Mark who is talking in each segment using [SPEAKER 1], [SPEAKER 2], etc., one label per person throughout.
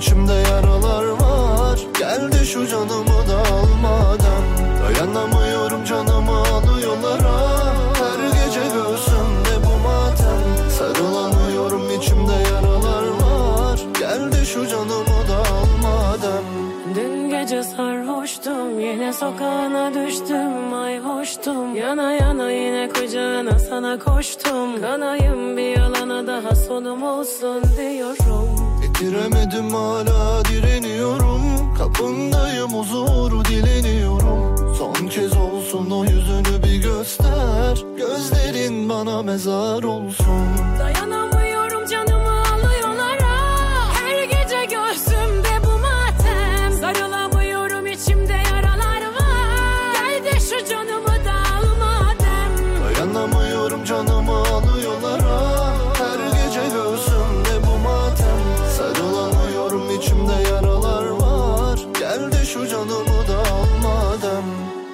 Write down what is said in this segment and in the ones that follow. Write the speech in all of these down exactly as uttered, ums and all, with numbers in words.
[SPEAKER 1] içimde yaralar var. Geldi şu canımı da al madem. Dayanamıyorum canımı alıyorlar ha. Her gece göğsümde bu matem. Sarılamıyorum içimde yaralar var. Geldi şu canımı da al madem.
[SPEAKER 2] Dün gece sarhoştum, yine sokağına düştüm, ay hoştum. Yana yana yine kucağına sana koştum. Kanayım bir yalana daha sonum olsun diyorum.
[SPEAKER 1] Bitiremedim hala direniyorum. Kapındayım huzuru dileniyorum. Son kez olsun o yüzünü bir göster. Gözlerin bana mezar olsun.
[SPEAKER 2] Dayanamıyorum canımı alıyorlar ha. Her gece göğsümde bu matem. Sarılamıyorum içimde yaralar var. Gel de şu canımı da al madem.
[SPEAKER 1] Dayanamıyorum canımı alıyorlar ha. Her gece göğsümde bu matem. Sarılamıyorum içimde yaralar var. Gel de şu canımı da al madem.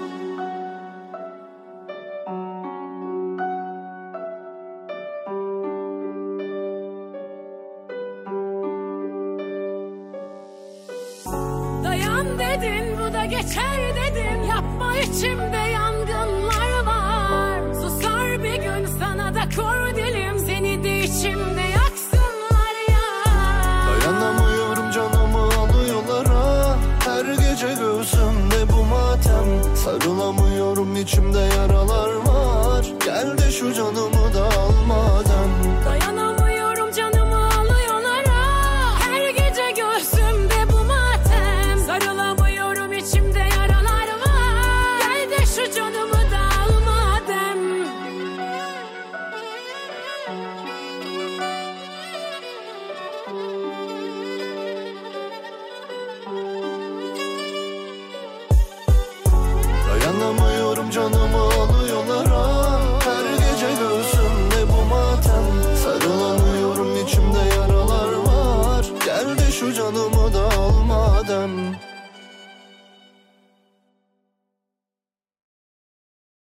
[SPEAKER 2] Dayan dedin, bu da geçer dedim. Yapma, içimde yangınlar var. Susar bir gün sana da kor dilim. Seni de içimde